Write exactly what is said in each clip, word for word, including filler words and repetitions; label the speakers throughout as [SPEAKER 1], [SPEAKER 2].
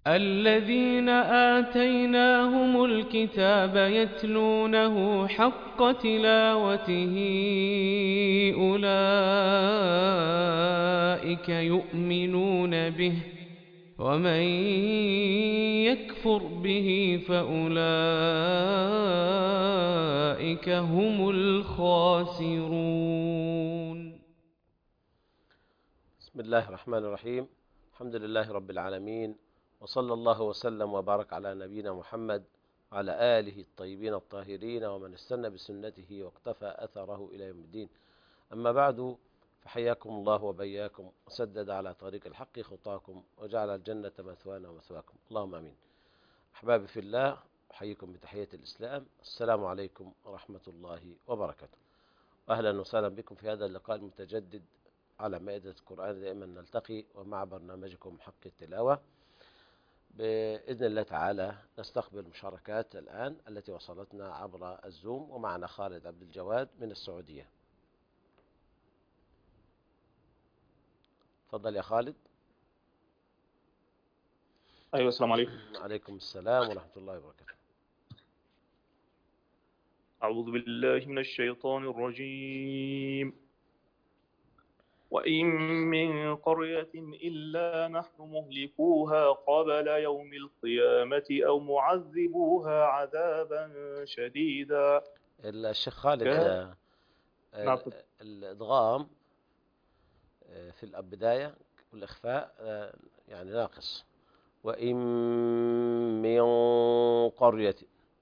[SPEAKER 1] الذين آتيناهم الكتاب يتلونه حق تلاوته أولئك يؤمنون به ومن يكفر به فأولئك هم الخاسرون.
[SPEAKER 2] بسم الله الرحمن الرحيم. الحمد لله رب العالمين، وصلى الله وسلم وبارك على نبينا محمد وعلى آله الطيبين الطاهرين ومن استنى بسنته واقتفى أثره إلى يوم الدين. أما بعد، فحياكم الله وبياكم وسدد على طريق الحق خطاكم وجعل الجنة مثوانا ومثواكم، اللهم آمين. أحبابي في الله، أحييكم بتحية الإسلام، السلام عليكم ورحمة الله وبركاته. أهلا وسهلا بكم في هذا اللقاء المتجدد على مائدة القرآن. دائما نلتقي ومع برنامجكم حق التلاوة. بإذن الله تعالى نستقبل مشاركات الآن التي وصلتنا عبر الزوم، ومعنا خالد عبد الجواد من السعودية. تفضل يا خالد.
[SPEAKER 3] أيوة، السلام عليكم.
[SPEAKER 2] عليكم السلام ورحمة الله وبركاته.
[SPEAKER 3] أعوذ بالله من الشيطان الرجيم. وإن من قرية إلا نحن مهلكوها قبل يوم القيامة أو معذبوها عذابا شديدا.
[SPEAKER 2] الشيخ خالد،
[SPEAKER 3] كان
[SPEAKER 2] آه،
[SPEAKER 3] نعم.
[SPEAKER 2] الإدغام آه، في البداية والإخفاء آه، يعني ناقص. وإن من قرية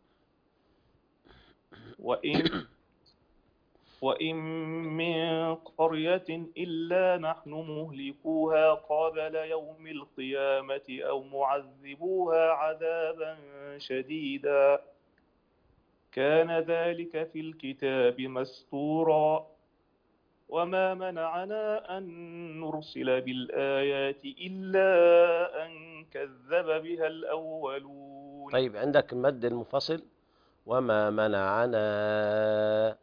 [SPEAKER 3] وإن وإن من قرية إلا نحن مهلكوها قبل يوم القيامة أو معذبوها عذابا شديدا. كان ذلك في الكتاب مسطورا. وما منعنا أن نرسل بالآيات إلا أن كذب بها الأولون.
[SPEAKER 2] طيب، عندك المد المنفصل وما منعنا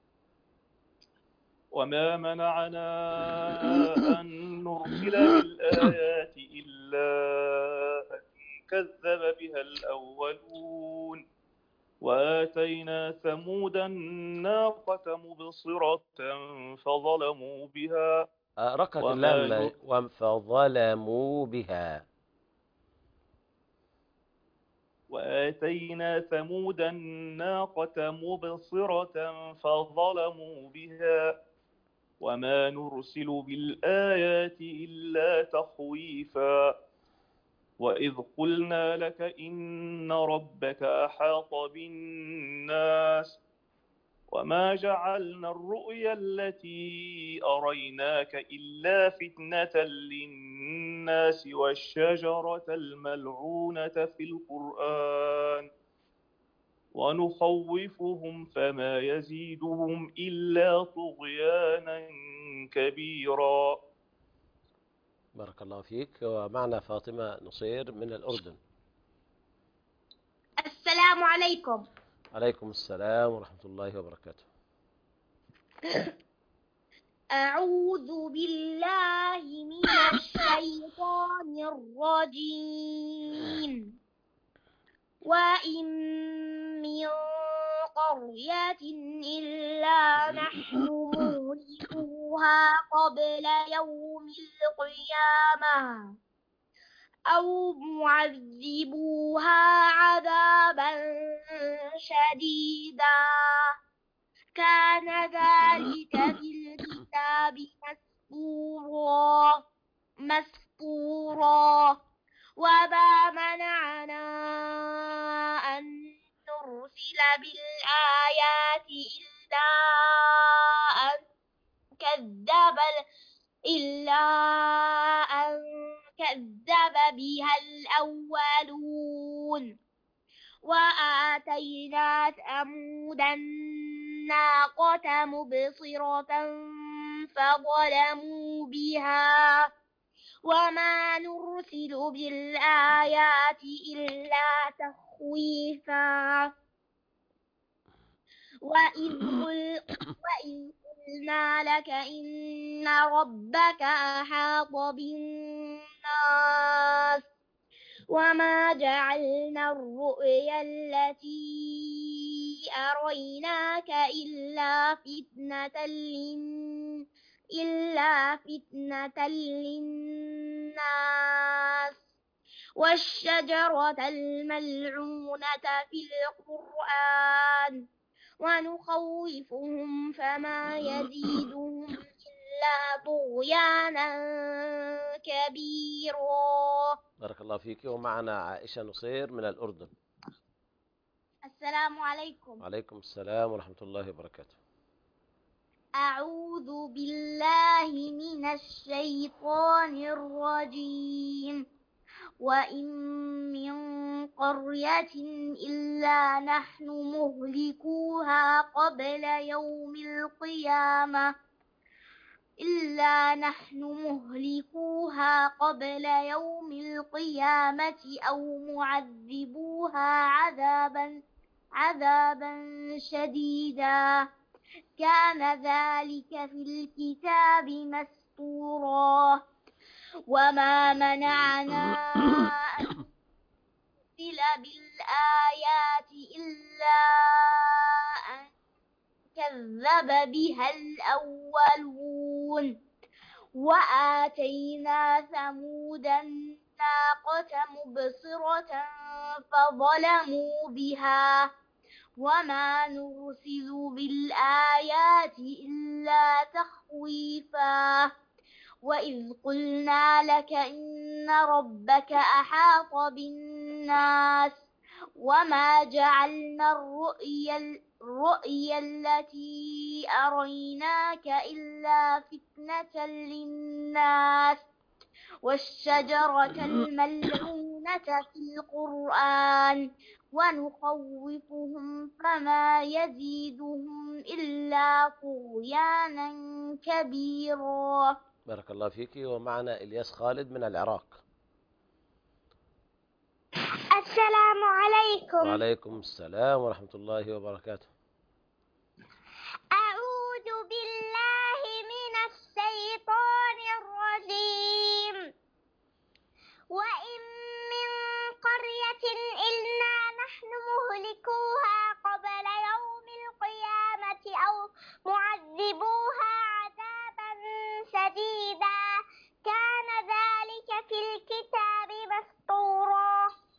[SPEAKER 3] وما منعنا أن نرسل بالآيات إلا أن كذب بها الأولون. وآتينا ثمود الناقة مبصرة فظلموا بها
[SPEAKER 2] آه، رقت
[SPEAKER 3] وما
[SPEAKER 2] اللام
[SPEAKER 3] نر...
[SPEAKER 2] فظلموا بها.
[SPEAKER 3] وآتينا ثمود الناقة مبصرة فظلموا بها وما نرسل بالآيات إلا تخويفا. وإذ قلنا لك إن ربك أحاط بالناس وما جعلنا الرؤيا التي أريناك إلا فتنة للناس والشجرة الملعونة في القرآن ونخوفهم فما يزيدهم إلا طغيانا كبيرا.
[SPEAKER 2] بارك الله فيك. ومعنا فاطمة نصير من الأردن.
[SPEAKER 4] السلام عليكم.
[SPEAKER 2] عليكم السلام ورحمة الله وبركاته.
[SPEAKER 4] أعوذ بالله من الشيطان الرجيم. وإن من قرية إلا نحن مهلكوها قبل يوم القيامة أو معذبوها عذابا شديدا. كان ذلك في الكتاب مسطورا مسطورا. وما منعنا أن نرسل بالآيات إلا أن كذب إلا أن كذب بها الأولون. وآتينا ثمود الناقة مبصرة فظلموا بها وما نرسل بالآيات إلا تخويفا. وإذ قلنا لك إن ربك أحاط بالناس وما جعلنا الرؤيا التي أريناك إلا فتنة للناس إلا فتنة للناس والشجرة الملعونة في القرآن ونخوفهم فما يزيدهم إلا طغيانا كبيرا.
[SPEAKER 2] بارك الله فيك. ومعنا عائشة نصير من الأردن.
[SPEAKER 4] السلام عليكم.
[SPEAKER 2] عليكم السلام ورحمة الله وبركاته.
[SPEAKER 4] أعوذ بالله من الشيطان الرجيم. وإن من قرية إلا نحن مهلكوها قبل يوم القيامة إلا نحن مهلكوها قبل يوم القيامة أو معذبوها عذابا عذابا شديدا كان ذلك في الكتاب مسطورا. وما منعنا أن نرسل بالآيات إلا أن كذب بها الأولون وآتينا ثمود الناقة مبصرة فظلموا بها وما نرسل بالآيات إلا تخويفا. وإذ قلنا لك إن ربك أحاط بالناس وما جعلنا الرؤيا الرؤيا التي أريناك إلا فتنة للناس والشجرة الملعونة في القرآن ونخوفهم فما يزيدهم إلا طغيانا كبيرا.
[SPEAKER 2] بارك الله فيك. ومعنا إلياس خالد من العراق.
[SPEAKER 4] السلام عليكم.
[SPEAKER 2] وعليكم السلام ورحمة الله وبركاته.
[SPEAKER 4] أعوذ بالله من الشيطان الرجيم. وإن من قرية إلا نحن مهلكوها قبل يوم القيامة أو معذبوها عذابا شديدا كان ذلك في الكتاب مسطورا.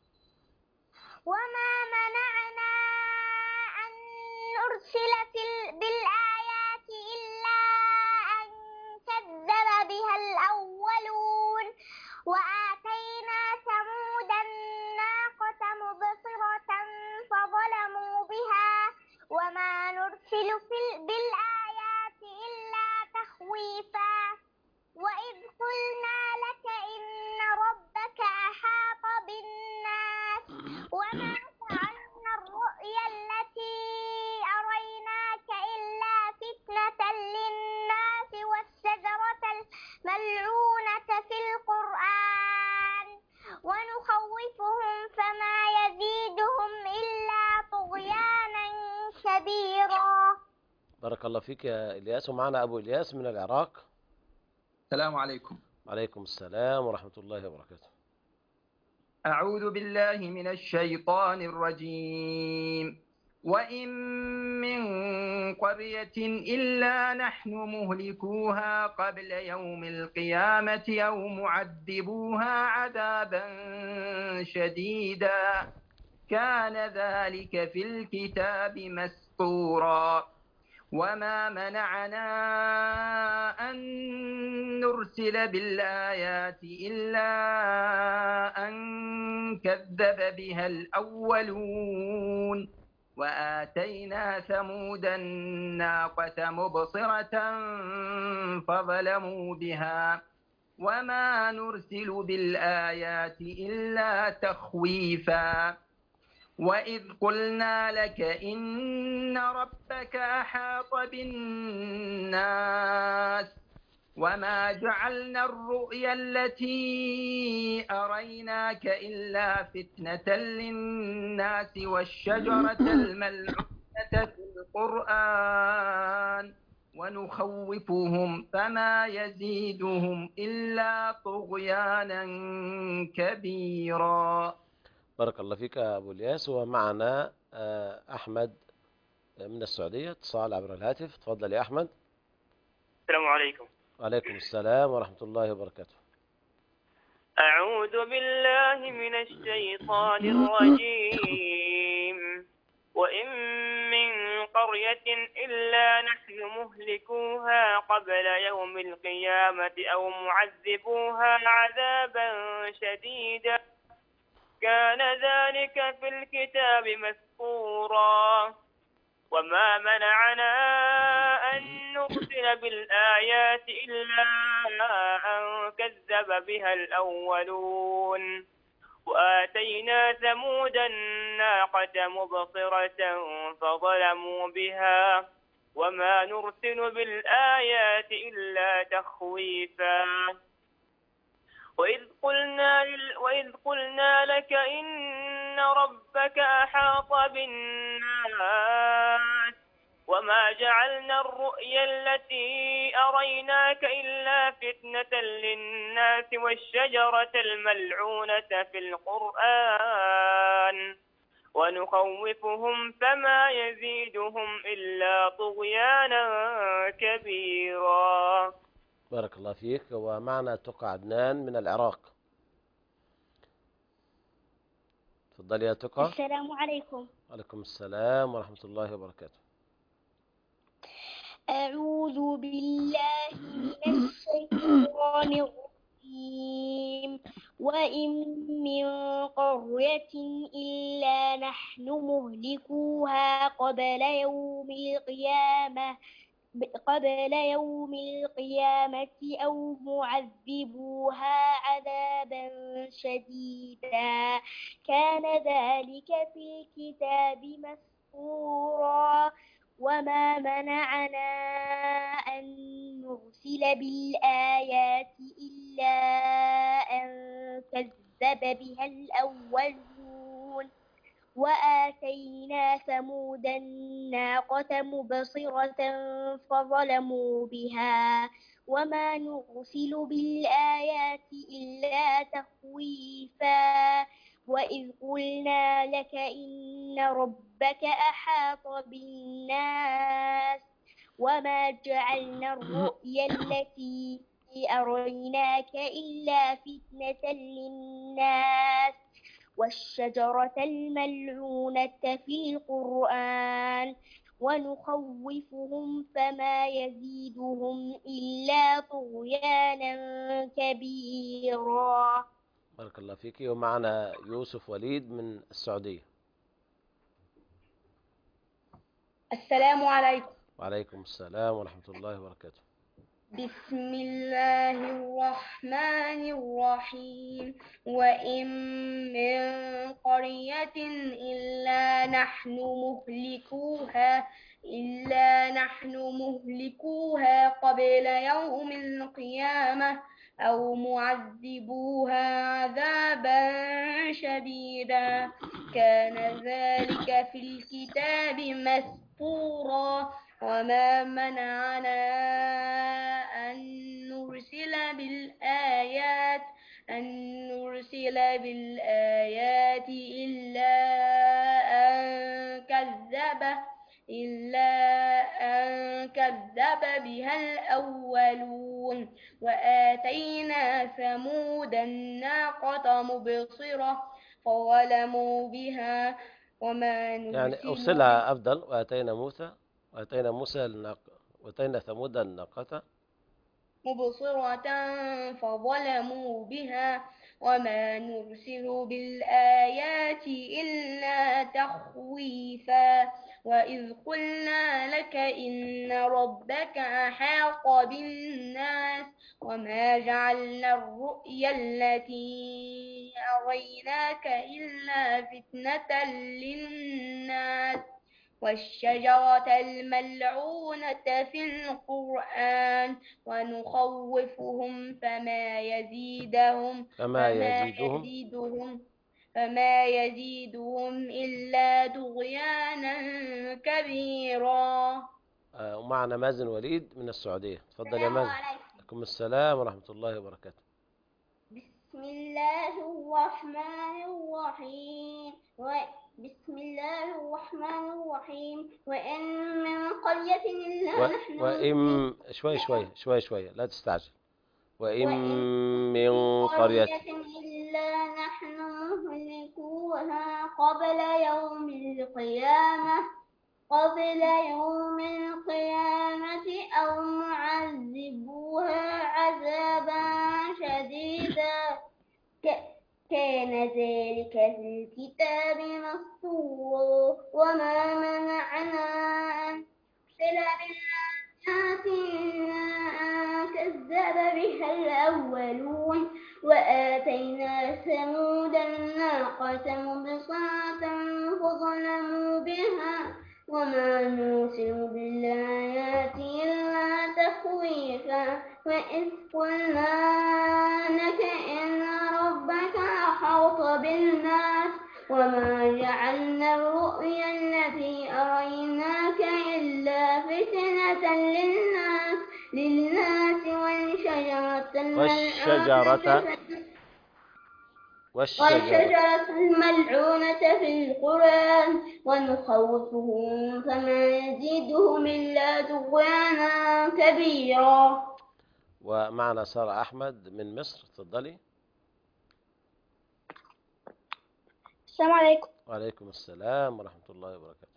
[SPEAKER 4] وما منعنا أن نرسل بالآيات إلا أن كذب بها الأولون وآتينا ثمود الناقة مبصرة فظلموا بها وما نرسل بالآيات إلا تخويفا. وإذ قلنا لك إن ربك أحاط بالناس وما جعلنا الرؤيا التي أريناك إلا فتنة للناس والشجرة الملعونة في القرآن ونخوفهم فما يزيدهم إلا طغيانا كبيرا.
[SPEAKER 2] بارك الله فيك يا إلياس. ومعنا أبو إلياس من العراق.
[SPEAKER 5] السلام عليكم.
[SPEAKER 2] عليكم السلام ورحمة الله وبركاته.
[SPEAKER 5] أعوذ بالله من الشيطان الرجيم. وإن من قرية إلا نحن مهلكوها قبل يوم القيامة أو معذبوها عذابا شديدا كان ذلك في الكتاب مسطورا. وما منعنا أن نرسل بالآيات إلا أن كذب بها الأولون وآتينا ثمود الناقة مبصرة فظلموا بها وما نرسل بالآيات إلا تخويفا. وإذ قلنا لك إن ربك أحاط بالناس وما جعلنا الرؤيا التي أريناك إلا فتنة للناس والشجرة الملعونة في القرآن ونخوفهم فما يزيدهم إلا طغيانا كبيرا.
[SPEAKER 2] بارك الله فيك يا أبو الياس. ومعنا أحمد من السعودية، اتصال عبر الهاتف. تفضل يا أحمد.
[SPEAKER 6] السلام عليكم.
[SPEAKER 2] وعليكم السلام ورحمة الله وبركاته.
[SPEAKER 6] أعوذ بالله من الشيطان الرجيم. وإن من قرية إلا نحن مهلكوها قبل يوم القيامة أو معذبوها عذابا شديدا كان ذلك في الكتاب مسطورا. وما منعنا أن نرسل بالآيات إلا أن كذب بها الأولون. وآتينا ثمود الناقة مبصرة فظلموا بها وما نرسل بالآيات إلا تخويفا. وإذ قلنا, وإذ قلنا لك إن ربك أحاط بالناس وما جعلنا الرؤيا التي أريناك إلا فتنة للناس والشجرة الملعونة في القرآن ونخوفهم فما يزيدهم إلا طغيانا كبيرا.
[SPEAKER 2] بارك الله فيك. ومعنا تقى عدنان من العراق. تفضل يا تقى.
[SPEAKER 4] السلام عليكم.
[SPEAKER 2] وعليكم السلام ورحمة الله وبركاته.
[SPEAKER 4] أعوذ بالله من الشيطان الرجيم. وإن من قرية إلا نحن مهلكوها قبل يوم القيامة قبل يوم القيامة أو معذبوها عذابا شديدا كان ذلك في الكتاب مسطورا. وما منعنا أن نرسل بالآيات إلا أن كذب بها الأولون. وآتينا ثمود الناقة مبصرة فظلموا بها وما نرسل بالآيات إلا تخويفا. وإذ قلنا لك إن ربك أحاط بالناس وما جعلنا الرؤيا التي أريناك إلا فتنة للناس والشجرة الملعونة في القرآن ونخوفهم فما يزيدهم إلا طغيانا كبيرا.
[SPEAKER 2] بارك الله فيك. ومعنا يوسف وليد من السعودية.
[SPEAKER 7] السلام عليكم.
[SPEAKER 2] وعليكم السلام ورحمة الله وبركاته.
[SPEAKER 7] بسم الله الرحمن الرحيم. وإن من قرية إلا نحن مهلكوها إلا نحن مهلكوها قبل يوم القيامة أو معذبوها عذابا شديدا كان ذلك في الكتاب مسطورا. وما منعنا أن نرسل بالآيات أن نرسل بالآيات إلا أن كذب إلا أن كذب بها الأولون. وآتينا ثمود الناقة مبصرة فظلموا بها وما نرسل
[SPEAKER 2] يعني أوصلها أفضل. وآتينا موسى وآتينا موسى الناقة وآتينا ثمود الناقة
[SPEAKER 7] مبصرة فظلموا بها وما نرسل بالآيات إلا تخويفا. وإذ قلنا لك إن ربك أحاط بالناس وما جعلنا الرؤيا التي أريناك إلا فتنة للناس والشجرة الملعونة في القرآن ونخوفهم فما يزيدهم
[SPEAKER 2] فما يزيدهم
[SPEAKER 7] يزيدهم فما يزيدهم إلا طغيانا كبيرا.
[SPEAKER 2] ومعنا مازن وليد من السعودية. تفضل يا مازن. عليكم السلام ورحمة الله وبركاته.
[SPEAKER 4] بسم الله الرحمن الرحيم و... بسم الله الرحمن الرحيم وإن من قرية إلا
[SPEAKER 2] و...
[SPEAKER 4] نحن
[SPEAKER 2] وإن شوي شوي شوي شوي لا تستعجل. وإن
[SPEAKER 4] وإن
[SPEAKER 2] من قرية
[SPEAKER 4] إلا نحن مهلكوها قبل يوم القيامة قبل يوم القيامة أو معذبوها عذابا شديدا كان ذلك في الكتاب مسطورا وما منعنا أن نرسل بالآيات إلا أن كذب بها الأولون وآتينا ثمود الناقة مبصرة فظلموا بها وما نرسل بالآيات إلا تخويفا وإذ قلنا لك إن ربك أحاط بالناس وما جعلنا الرؤيا التي أريناك إلا فتنة للناس للناس والشجرة
[SPEAKER 2] والشجرة
[SPEAKER 4] والشجرة الملعونة في القرآن ونخوفهم فما يزيدهم إلا طغيانا كبيرا.
[SPEAKER 2] ومعنا سارة أحمد من مصر. تفضلي.
[SPEAKER 4] السلام عليكم.
[SPEAKER 2] وعليكم السلام ورحمة الله وبركاته.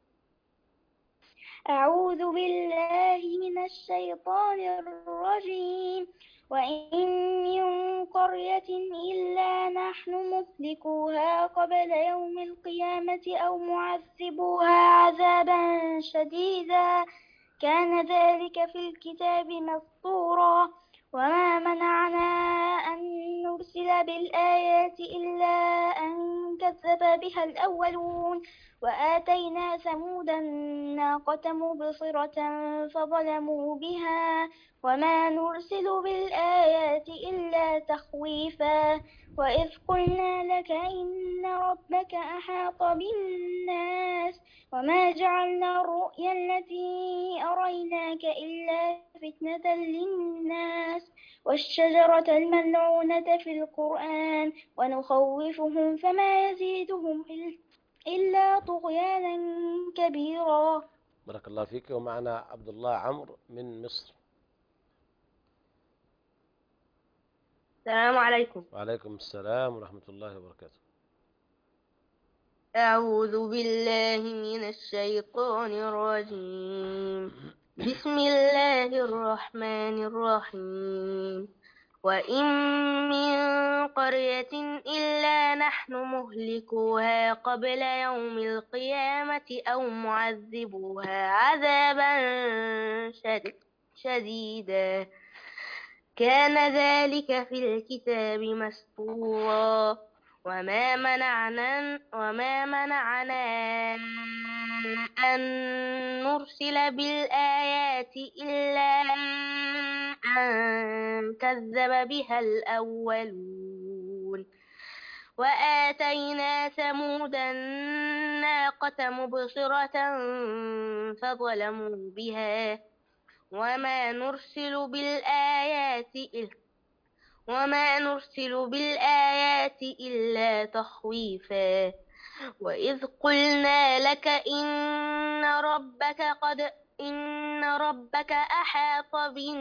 [SPEAKER 4] أعوذ بالله من الشيطان الرجيم وإن من قرية إلا نحن مهلكوها قبل يوم القيامة أو معذبوها عذابا شديدا كان ذلك في الكتاب مسطورا وما منعنا أن نرسل بالآيات إلا أن كذب بها الأولون وآتينا ثمود الناقة مبصرة فظلموا بها وما نرسل بالآيات إلا تخويفا وإذ قلنا لك إن ربك أحاط بالناس وما جعلنا الرؤيا التي أريناك إلا فتنة للناس والشجرة الملعونة في القرآن ونخوفهم فما يزيدهم إلا طغيانا كبيرا.
[SPEAKER 2] بارك الله فيك. ومعنا عبد الله عمرو من مصر.
[SPEAKER 8] السلام عليكم.
[SPEAKER 2] وعليكم السلام ورحمة الله وبركاته.
[SPEAKER 8] أعوذ بالله من الشيطان الرجيم بسم الله الرحمن الرحيم وإن من قرية إلا نحن مهلكوها قبل يوم القيامة أو معذبوها عذابا شديدا كان ذلك في الكتاب مسطورا وما منعنا وما منعنا أن نرسل بالآيات إلا أن كذب بها الأولون وآتينا ثمود الناقة مبصرة فظلموا بها وما نرسل بالآيات وما نرسل بالآيات إلا تخويفا وإذ قلنا لك إن ربك قد إن ربك أحاط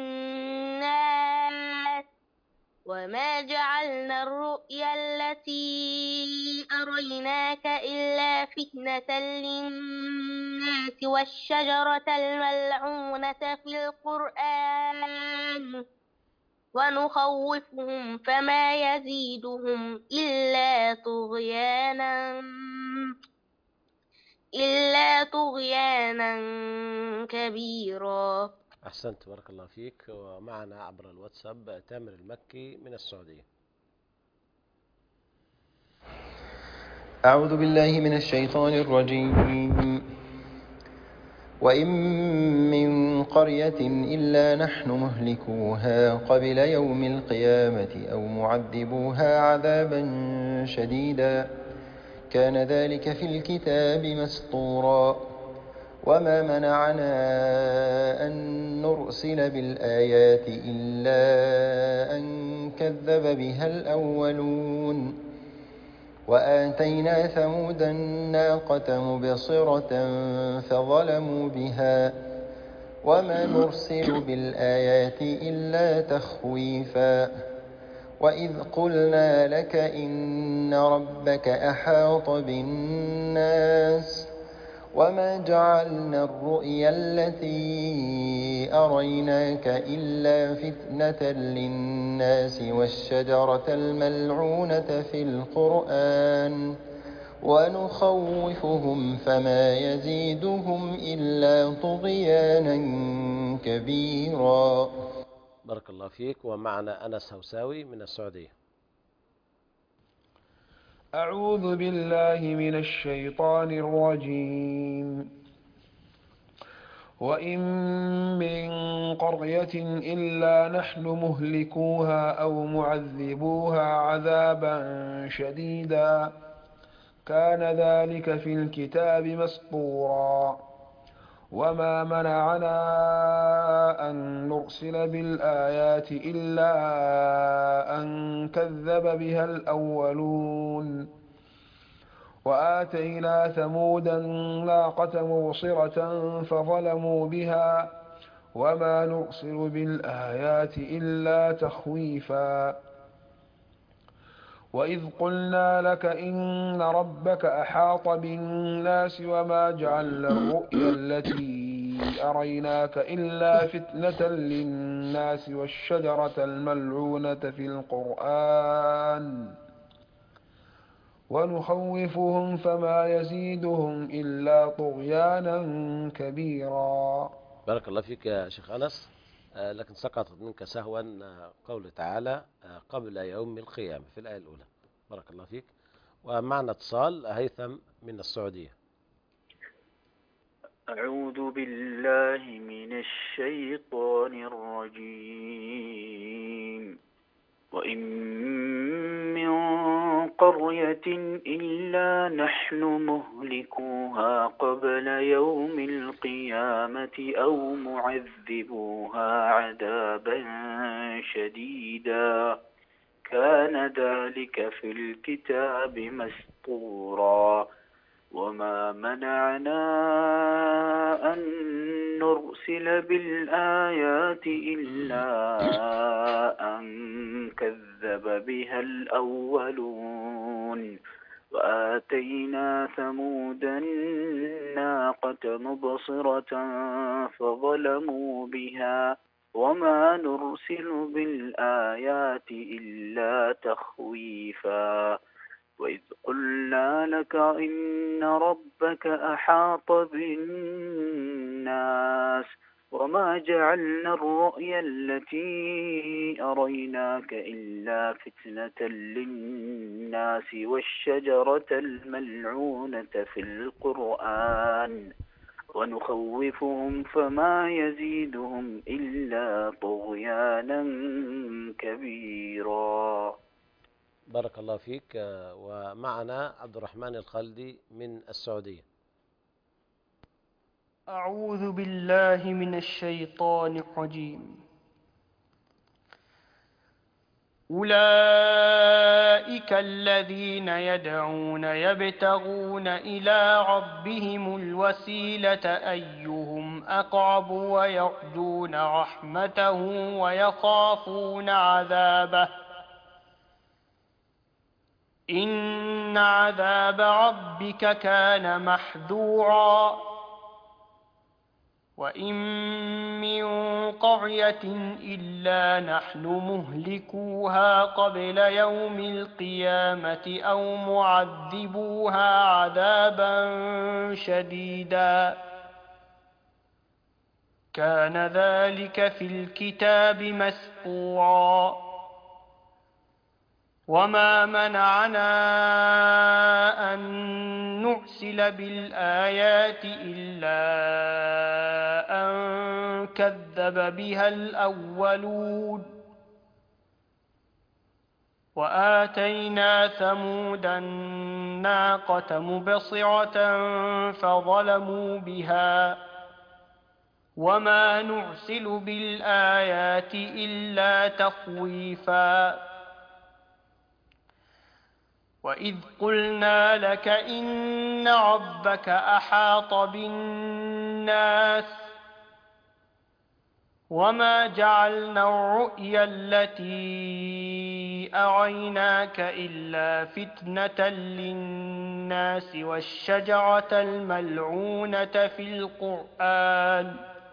[SPEAKER 8] بالناس وما جعلنا الرؤيا التي أريناك إلا فتنة للناس والشجرة الملعونة في القرآن ونخوفهم فما يزيدهم إلا طغيانا إلا طغيانا كبيرا.
[SPEAKER 2] أحسنت بارك الله فيك. ومعنا عبر الواتساب تامر المكي من السعودية.
[SPEAKER 9] أعوذ بالله من الشيطان الرجيم وإن من قرية إلا نحن مهلكوها قبل يوم القيامة أو معذبوها عذابا شديدا كان ذلك في الكتاب مسطورا وما منعنا أن نرسل بالآيات إلا أن كذب بها الأولون وآتينا ثمود الناقة مبصرة فظلموا بها وما نرسل بالآيات إلا تخويفا وإذ قلنا لك إن ربك أحاط بالناس وما جعلنا الرؤيا التي أريناك إلا فتنة للناس والشجرة الملعونة في القرآن ونخوفهم فما يزيدهم إلا طغيانا كبيرا.
[SPEAKER 2] بارك الله فيك. ومعنا أنس هوساوي من السعودية.
[SPEAKER 10] أعوذ بالله من الشيطان الرجيم. وإن من قرية إلا نحن مهلكوها أو معذبوها عذابا شديدا كان ذلك في الكتاب مسطورا وما منعنا أن نرسل بالآيات إلا أن كذب بها الأولون وآتينا ثمود الناقة مبصرة فظلموا بها وما نرسل بالآيات إلا تخويفا وإذ قلنا لك إن ربك أحاط بالناس وما جعلنا الرؤيا التي أريناك إلا فتنة للناس والشجرة الملعونة في القرآن ونخوفهم فما يزيدهم إلا طغيانا كبيرا.
[SPEAKER 2] بارك الله فيك يا شيخ أنس. آه لكن سقطت منك سهوا آه قوله تعالى آه قبل يوم القيامة في الآية الأولى. بارك الله فيك. ومعنا اتصال هيثم من السعودية.
[SPEAKER 11] أعوذ بالله من الشيطان الرجيم. وإن من قرية إلا نحن مهلكوها قبل يوم القيامة أو معذبوها عذابا شديدا كان ذلك في الكتاب مسطورا وما منعنا أن نرسل بالآيات إلا أن كذب بها الأولون وآتينا ثمود الناقة مبصرة فظلموا بها وما نرسل بالآيات إلا تخويفا وإذ قلنا لك إن ربك أحاط بالناس وما جعلنا الرؤيا التي أريناك إلا فتنة للناس والشجرة الملعونة في القرآن ونخوفهم فما يزيدهم إلا طغيانا كبيرا.
[SPEAKER 2] بارك الله فيك. ومعنا عبد الرحمن الخلدي من السعودية.
[SPEAKER 12] أعوذ بالله من الشيطان الرجيم. أولئك الذين يدعون يبتغون إلى ربهم الوسيلة أيهم أقرب ويرجون رحمته ويخافون عذابه إن عذاب ربك كان محذورا وإن من قرية إلا نحن مهلكوها قبل يوم القيامة أو معذبوها عذابا شديدا كان ذلك في الكتاب مسطورا وما منعنا أن نرسل بالآيات إلا أن كذب بها الأولون وآتينا ثمود الناقة مبصرة فظلموا بها وما نرسل بالآيات إلا تخويفا وإذ قلنا لك إن ربك أحاط بالناس وما جعلنا الرؤيا التي أريناك إلا فتنة للناس والشجرة الملعونة في القرآن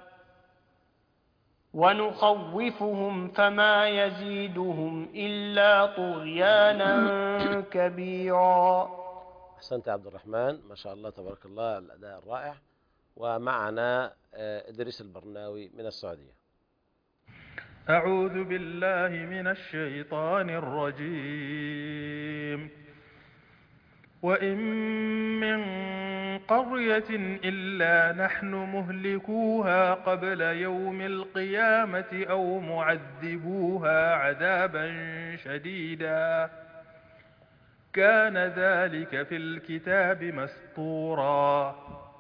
[SPEAKER 12] ونخوفهم فما يزيدهم إلا طغيانا كبيرا.
[SPEAKER 2] أحسنت يا عبد الرحمن، ما شاء الله تبارك الله، الأداء الرائع. ومعنا إدريس البرناوي من السعودية.
[SPEAKER 13] أعوذ بالله من الشيطان الرجيم. وإن من قرية إلا نحن مهلكوها قبل يوم القيامة أو معذبوها عذابا شديدا كان ذلك في الكتاب مسطورا.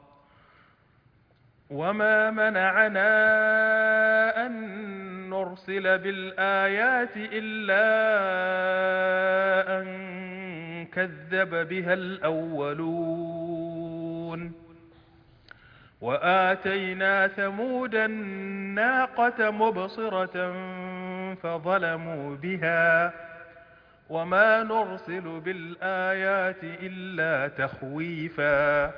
[SPEAKER 13] وما منعنا أن نرسل بالآيات إلا أن كذب بها الأولون وآتينا ثمود الناقة مبصرة فظلموا بها وما نرسل بالآيات إلا تخويفا.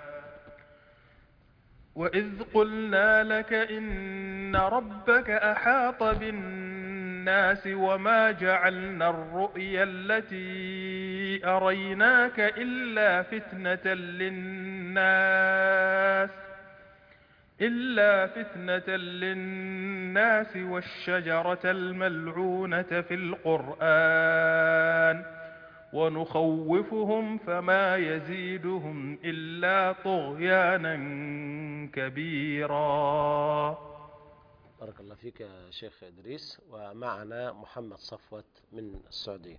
[SPEAKER 13] وإذ قلنا لك إن ربك أحاط بالناس وما جعلنا الرؤيا التي أريناك إلا فتنة للناس إلا فتنة للناس والشجرة الملعونة في القرآن ونخوفهم فما يزيدهم إلا طغيانا كبيرا.
[SPEAKER 2] بارك الله فيك يا شيخ إدريس. ومعنا محمد صفوت من السعودية.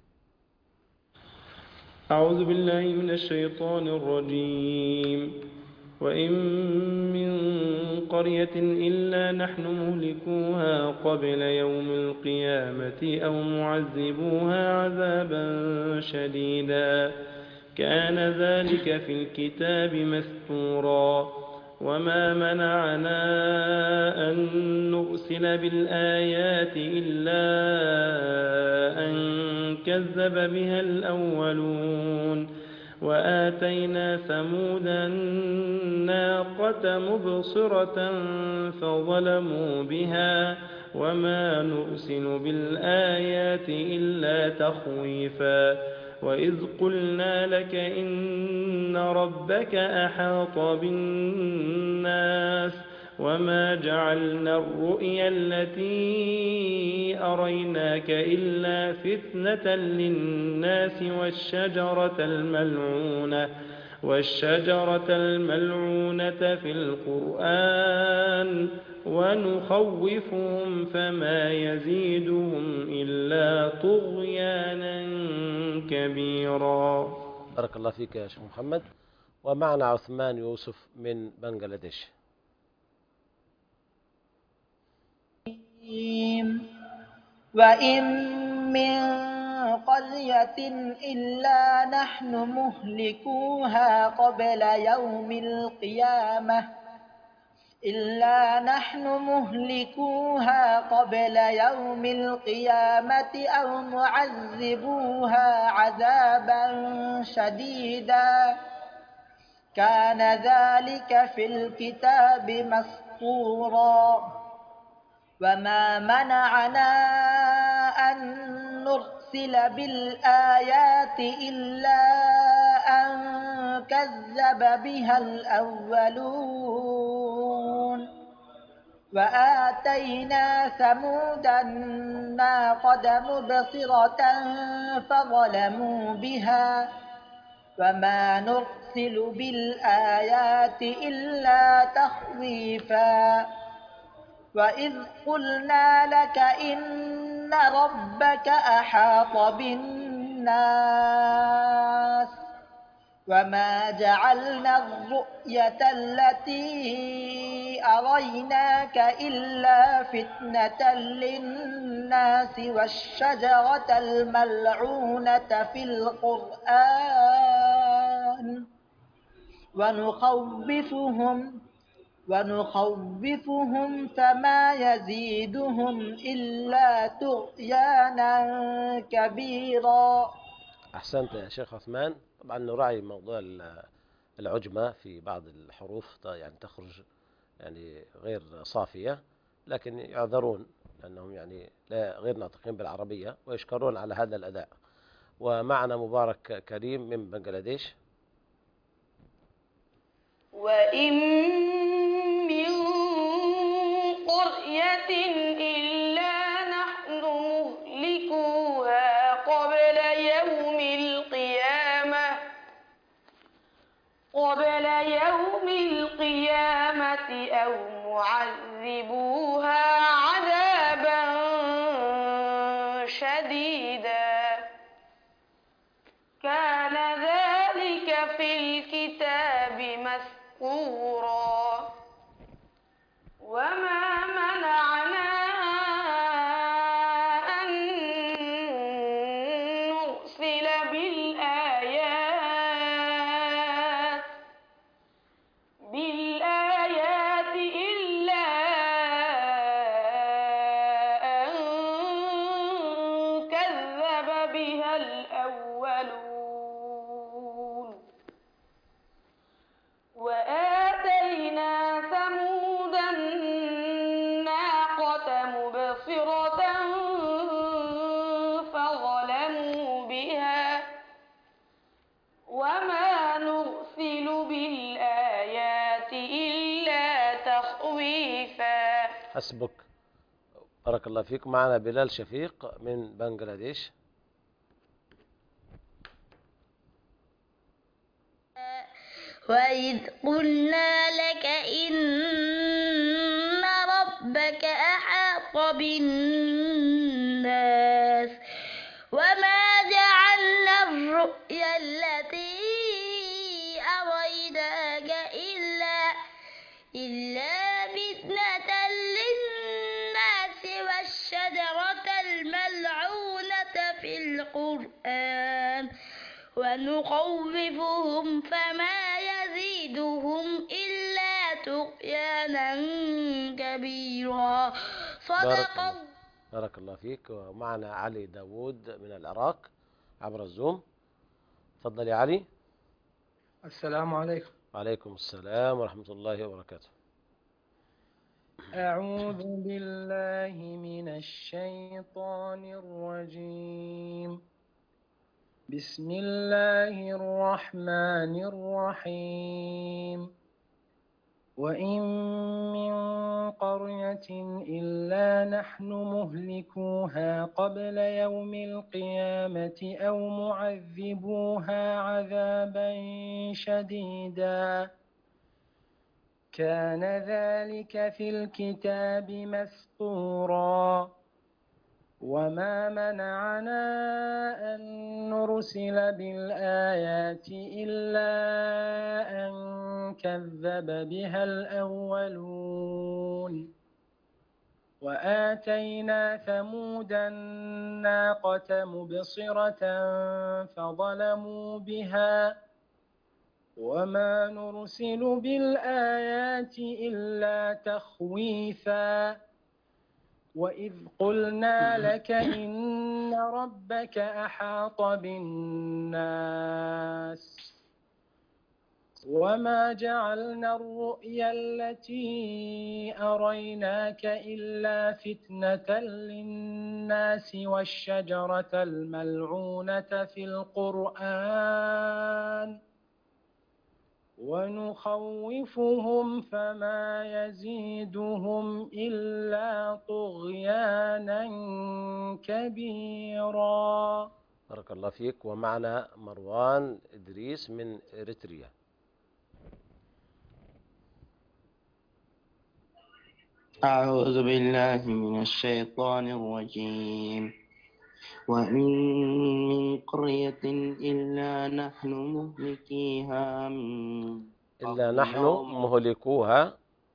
[SPEAKER 14] أعوذ بالله من الشيطان الرجيم. وإن من قرية إلا نحن مهلكوها قبل يوم القيامة أو معذبوها عذابا شديدا كان ذلك في الكتاب مسطورا. وما منعنا أن نرسل بالآيات إلا أن كذب بها الأولون وآتينا ثمود الناقة مبصرة فظلموا بها وما نرسل بالآيات إلا تخويفا. وإذ قلنا لك إن ربك أحاط بالناس وما جعلنا الرؤيا التي أريناك إلا فتنة للناس والشجرة الملعونة والشجرة الملعونة في القرآن ونخوفهم فما يزيدهم إلا طغيانا كبيرا.
[SPEAKER 2] بارك الله فيك يا شيخ محمد. ومعنا عثمان يوسف من بنغلاديش.
[SPEAKER 15] وإن من قرية إلا نحن مهلكوها قبل يوم القيامة إلا نحن مهلكوها قبل يوم القيامة أو معذبوها عذابا شديدا كان ذلك في الكتاب مسطورا. وما منعنا أن نرسل بالآيات إلا أن كذب بها الأولون وآتينا ثمود الناقة مبصرة فظلموا بها وما نرسل بالآيات إلا تخويفا. وإذ قلنا لك إن ربك أحاط بالناس للناس وما جعلنا الرؤية التي أريناك إلا فتنة للناس والشجرة الملعونة في القرآن ونخوفهم ونخوفهم فما يزيدهم إلا طغيانا كبيرا.
[SPEAKER 2] أحسنت يا شيخ عثمان. طبعا نراعي موضوع العجمة في بعض الحروف، يعني تخرج يعني غير صافية، لكن يعذرون لأنهم يعني لا غير ناطقين بالعربية ويشكرون على هذا الأداء. ومعنا مبارك كريم من بنغلاديش.
[SPEAKER 7] وإن من قرية إلا نحن مهلكوها قبل يوم القيامة قبل يوم القيامة أو معذبوها عذابا شديدا كان ذلك في الكتاب مسطورا. وما منعنا أن نرسل بالآيات بالآيات إلا أن كذب بها الأولون وآتينا ثمود الناقة مبصرة فظلموا بها وما نرسل بالآيات إلا تخويفا.
[SPEAKER 2] حسبك، بارك الله فيك. معنا بلال شفيق من بنغلاديش.
[SPEAKER 8] وإذ قلنا لك إن ربك أحاط بالناس وما جعلنا الرؤيا التي أريناك إلا إلا فتنة للناس والشجرة الملعونة في القرآن ونخوفهم فما يزيدهم إلا طغيانا كبيرا. صدق الله.
[SPEAKER 2] بارك الله فيك. ومعنا علي داود من العراق عبر الزوم. تفضل يا علي.
[SPEAKER 16] السلام عليكم.
[SPEAKER 2] وعليكم السلام ورحمة الله وبركاته.
[SPEAKER 16] أعوذ بالله من الشيطان الرجيم. بسم الله الرحمن الرحيم. وإن من قرية إلا نحن مهلكوها قبل يوم القيامة أو معذبوها عذابا شديدا كان ذلك في الكتاب مسطورا. وما منعنا أن نرسل بالآيات إلا أن كذب بها الأولون وآتينا ثمود الناقة مبصرة فظلموا بها وما نرسل بالآيات إلا تخويفا. وإذ قلنا لك إن ربك أحاط بالناس وما جعلنا الرؤيا التي أريناك إلا فتنة للناس والشجرة الملعونة في القرآن ونخوفهم فما يزيدهم إلا طغيانا كبيرا.
[SPEAKER 2] بارك الله فيك. ومعنا مروان إدريس من إريتريا.
[SPEAKER 17] أعوذ بالله من الشيطان الرجيم.
[SPEAKER 14] وإن من قرية إلا نحن مهلكيها من
[SPEAKER 2] إلا نحن مهلكوها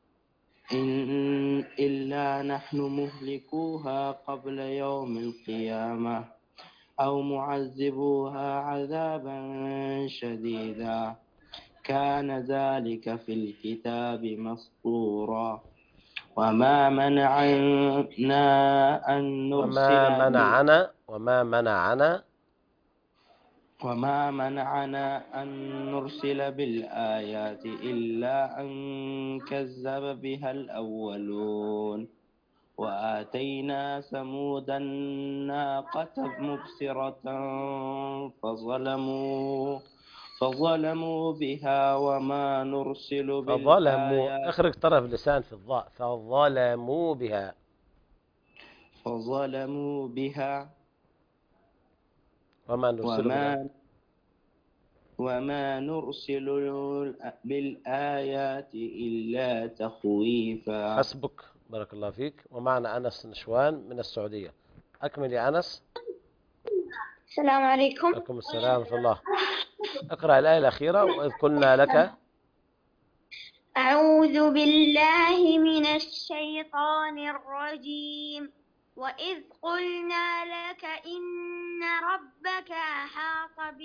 [SPEAKER 14] إن إلا نحن مهلكوها قبل يوم القيامة أو معذبوها عذابا شديدا كان ذلك في الكتاب مسطورا وما منعنا أن نرسل
[SPEAKER 2] وما منعنا وما منعنا
[SPEAKER 14] وما منعنا أن نرسل بالآيات إلا أن كذب بها الأولون وآتينا ثمود الناقة مبصرة فظلموا فظلموا بها وما نرسل
[SPEAKER 2] فظلموا
[SPEAKER 14] بالآيات
[SPEAKER 2] اخرج طرف اللسان في الضاء فظلموا بها
[SPEAKER 14] فظلموا بها
[SPEAKER 2] وما نرسل بها
[SPEAKER 14] وما وما نرسل بالآيات إلا تخويفا.
[SPEAKER 2] حسبك، بارك الله فيك. ومعنا أنس نشوان من السعودية. أكمل يا أنس.
[SPEAKER 4] السلام عليكم.
[SPEAKER 2] عليكم السلام ورحمة الله. اقرأ الآية الأخيرة. وإذ قلنا لك
[SPEAKER 4] أعوذ بالله من الشيطان الرجيم. وإذ قلنا لك إن ربك أحاط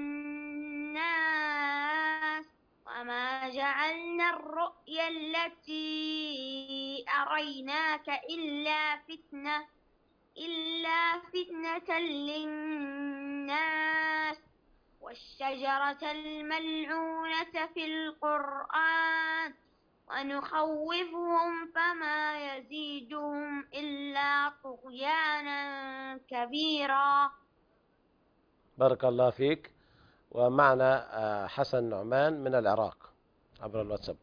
[SPEAKER 4] بالناس وما جعلنا الرؤيا التي أريناك إلا فتنة إلا فتنة للناس والشجرة الملعونة في القرآن ونخوفهم فما يزيدهم إلا طغيانا كبيرا.
[SPEAKER 2] بارك الله فيك. ومعنا حسن نعمان من العراق عبر الواتساب.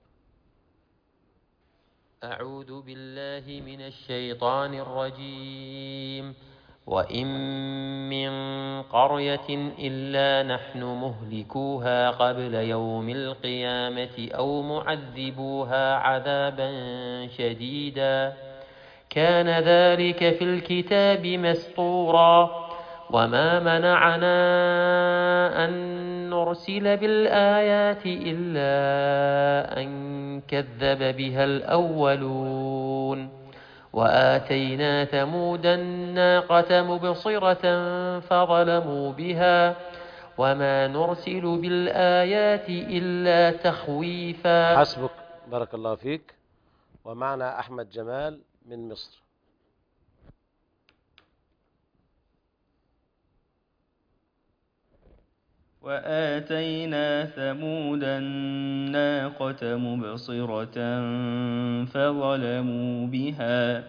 [SPEAKER 16] أعوذ بالله من الشيطان الرجيم. وإن من قرية إلا نحن مهلكوها قبل يوم القيامة أو معذبوها عذابا شديدا كان ذلك في الكتاب مسطورا وما منعنا أن نرسل بالآيات إلا أن كذب بها الأولون وآتينا ثمود الناقة مبصرة فظلموا بها وما نرسل بالآيات إلا تخويفا.
[SPEAKER 2] حسبك، بارك الله فيك. ومعنا أحمد جمال من مصر.
[SPEAKER 17] وآتينا ثمود الناقة مبصرة فظلموا بها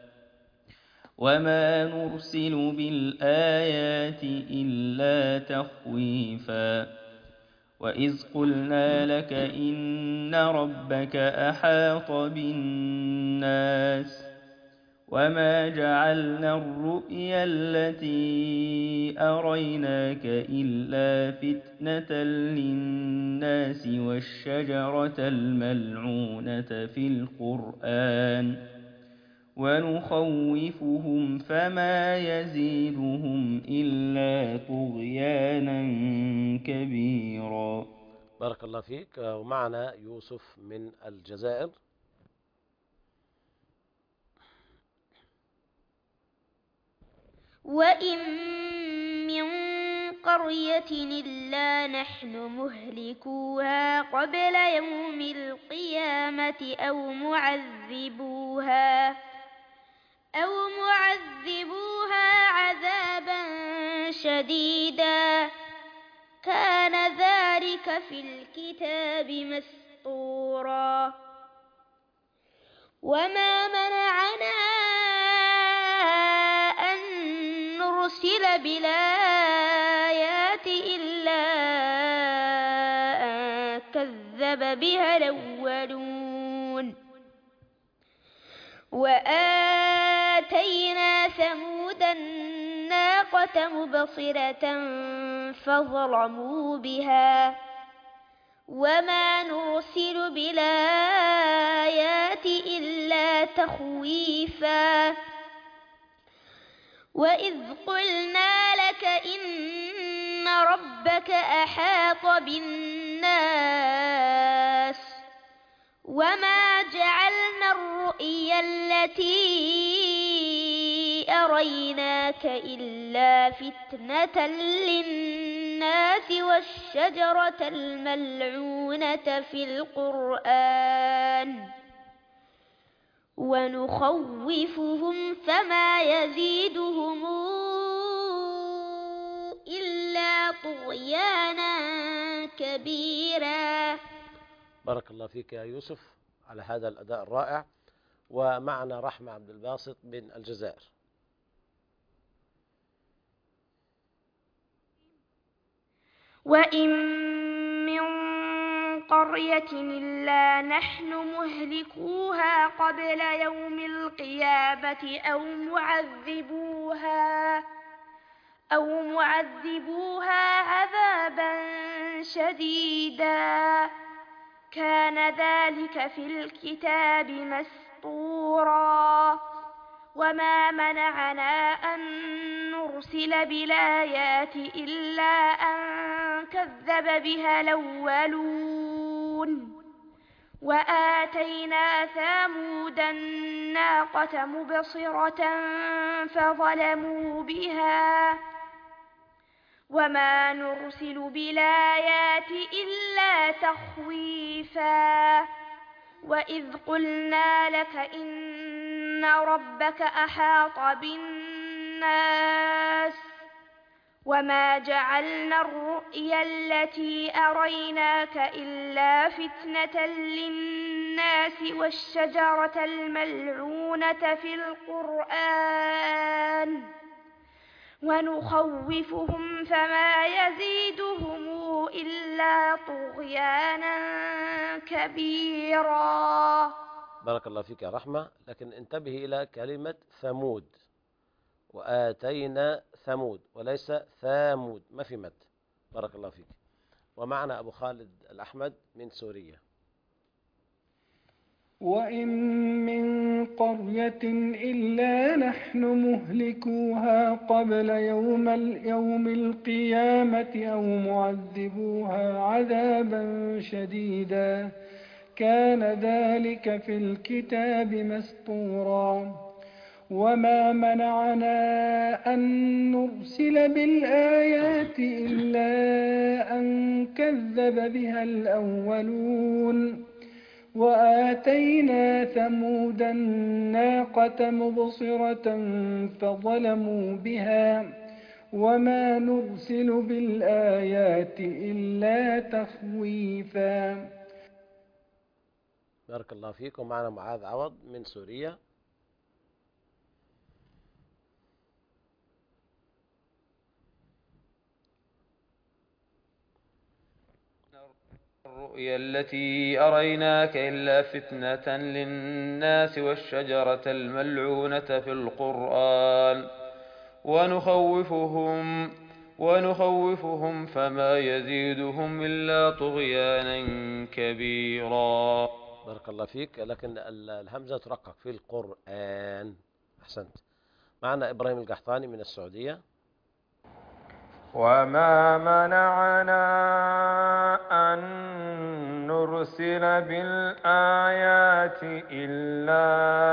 [SPEAKER 17] وما نرسل بالآيات إلا تخويفا. وإذ قلنا لك إن ربك أحاط بالناس وما جعلنا الرؤيا التي أريناك إلا فتنة للناس والشجرة الملعونة في القرآن ونخوفهم فما يزيدهم إلا طغيانا كبيرا.
[SPEAKER 2] بارك الله فيك. ومعنا يوسف من الجزائر.
[SPEAKER 8] وإن من قرية إلا نحن مهلكوها قبل يوم القيامة أو معذبوها أو معذبوها عذابا شديدا كان ذلك في الكتاب مسطورا وما منعنا نرسل بالآيات إلا أن كذب بها الأولون وآتينا ثمود الناقة مبصرة فظلموا بها وما نرسل بالآيات إلا تخويفا وإذ قلنا لك إن ربك أحاط بالناس وما جعلنا الرؤيا التي أريناك إلا فتنة للناس والشجرة الملعونة في القرآن ونخوفهم فما يزيدهم إلا طغيانا كبيرا.
[SPEAKER 2] بارك الله فيك يا يوسف على هذا الأداء الرائع. ومعنا رحمة عبد الباسط من الجزائر.
[SPEAKER 7] وإن من قرية إلا نحن مهلكوها قبل يوم القيامة أو معذبوها أو معذبوها عذابا شديدا كان ذلك في الكتاب مسطورا. وما منعنا أن نرسل بالآيات إلا أن كذب بها الأولون وآتينا ثمود الناقة مبصرة فظلموا بها وما نرسل بالآيات إلا تخويفا. وإذ قلنا لك إن ربك أحاط بالناس وما جعلنا الرؤيا التي أريناك إلا فتنة للناس والشجرة الملعونة في القرآن ونخوفهم فما يزيدهم إلا طغيانا كبيرا.
[SPEAKER 2] بارك الله فيك يا رحمة. لكن انتبهي إلى كلمة ثمود. وآتينا ثمود وليس ثامود، ما في مد. بارك الله فيك. ومعنا أبو خالد الأحمد من سوريا.
[SPEAKER 10] وإن من قرية إلا نحن مهلكوها قبل يوم يوم القيامة أو معذبوها عذابا شديدا كان ذلك في الكتاب مسطورا. وما منعنا أن نرسل بالآيات إلا أن كذب بها الأولون وآتينا ثمود الناقة مبصرة فظلموا بها وما نرسل بالآيات إلا تخويفا.
[SPEAKER 2] بارك الله فيكم. معنا معاذ عوض من سوريا.
[SPEAKER 18] الرؤيا التي أريناك إلا فتنة للناس والشجرة الملعونة في القرآن ونخوفهم ونخوفهم فما يزيدهم إلا طغيانا كبيرا.
[SPEAKER 2] بارك الله فيك. لكن الهمزة ترقق في القرآن. أحسنت. معنا إبراهيم القحطاني من السعودية.
[SPEAKER 19] وما منعنا أن نرسل بالآيات إلا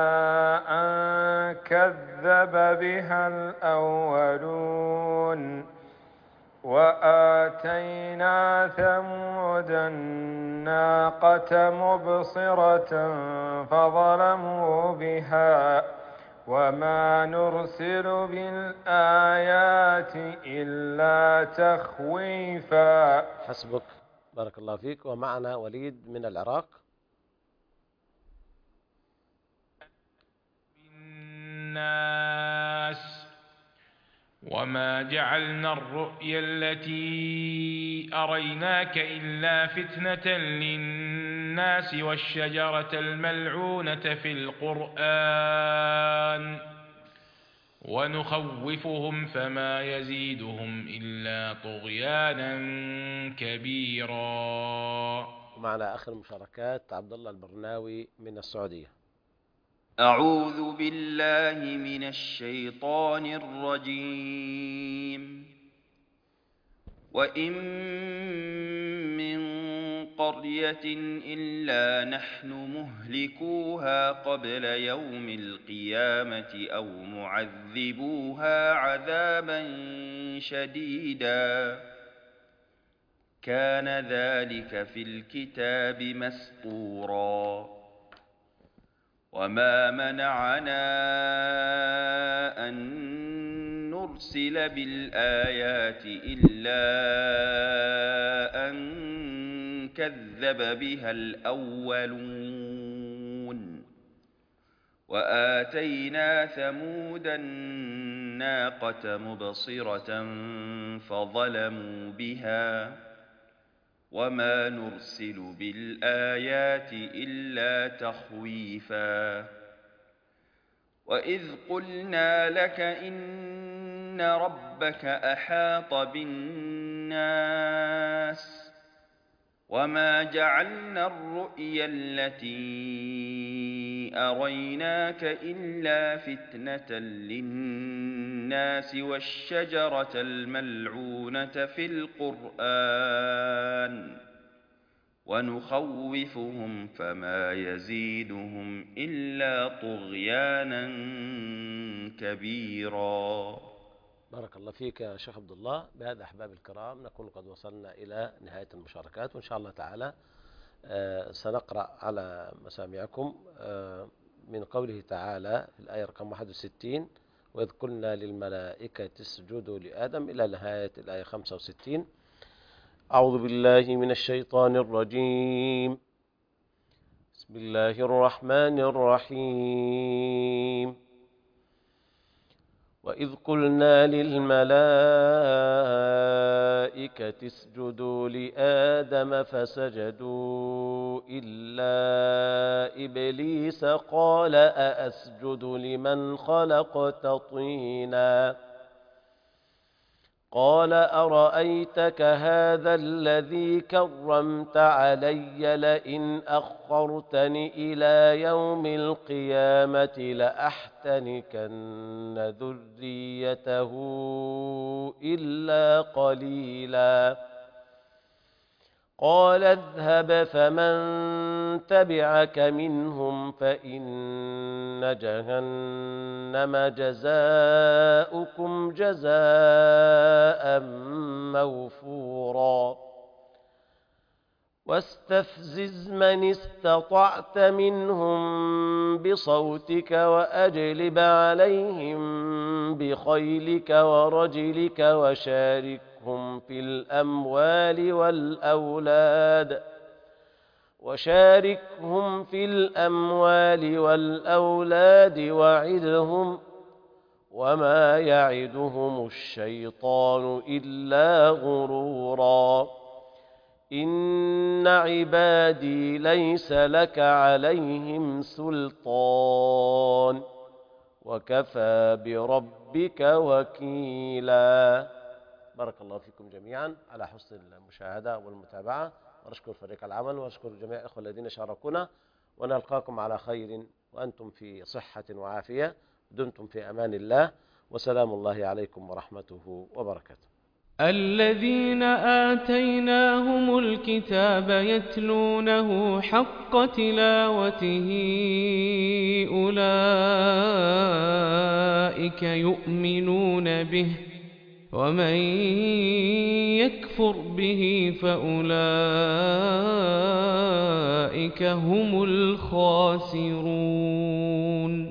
[SPEAKER 19] أن كذب بها الأولون وآتينا ثمود الناقة مبصرة فظلموا بها وما نرسل بالآيات إلا تخويفا.
[SPEAKER 2] حسبك. بارك الله فيك. ومعنا وليد من العراق.
[SPEAKER 20] الناس وما جعلنا الرؤيا التي أريناك إلا فتنة للناس والشجرة الملعونة في القرآن ونخوفهم فما يزيدهم إلا طغيانا كبيرا.
[SPEAKER 2] ومعنا آخر المشاركات عبد الله البرناوي من السعودية.
[SPEAKER 17] أعوذ بالله من الشيطان الرجيم وإن من قرية إلا نحن مهلكوها قبل يوم القيامة أو معذبوها عذابا شديدا كان ذلك في الكتاب مسطورا وما منعنا أن نرسل بالآيات إلا أن كذب بها الأولون وآتينا ثمود الناقة مبصرة فظلموا بها وما نرسل بالآيات إلا تخويفا وإذ قلنا لك إن ربك أحاط بالناس وما جعلنا الرؤيا التي أريناك إلا فتنة للناس والشجرة الملعونة في القرآن ونخوفهم فما يزيدهم إلا طغيانا كبيرا.
[SPEAKER 2] بارك الله فيك يا شيخ عبد الله. بهذا أحباب الكرام نكون قد وصلنا إلى نهاية المشاركات، وإن شاء الله تعالى آه سنقرأ على مسامعكم آه من قوله تعالى في الآية رقم واحد وستين وإذ قلنا للملائكة اسجدوا لآدم إلى نهاية الآية خمسة وستين. أعوذ بالله من الشيطان الرجيم. بسم الله الرحمن الرحيم. وإذ قلنا للملائكة اسجدوا لآدم فسجدوا إلا إبليس قال أأسجد لمن خلقت طينا قال أرأيتك هذا الذي كرمت علي لئن أخرتني إلى يوم القيامة لأحتنكن ذريته إلا قليلا قال اذهب فمن تبعك منهم فإن جهنم جزاؤكم جزاء موفورا واستفزز من استطعت منهم بصوتك وأجلب عليهم بخيلك ورجلك وشاركهم في الأموال والأولاد وشاركهم في الأموال والأولاد وعدهم وما يعدهم الشيطان إلا غرورا إن عبادي ليس لك عليهم سلطان وكفى بربك وكيلا. بارك الله فيكم جميعا على حسن المشاهدة والمتابعة، ونشكر فريق العمل ونشكر جميع الأخوة الذين شاركونا، ونلقاكم على خير وأنتم في صحة وعافية، دمتم في أمان الله، وسلام الله عليكم ورحمته وبركاته.
[SPEAKER 1] الذين آتيناهم الكتاب يتلونه حق تلاوته أولئك يؤمنون به ومن يكفر به فأولئك هم الخاسرون.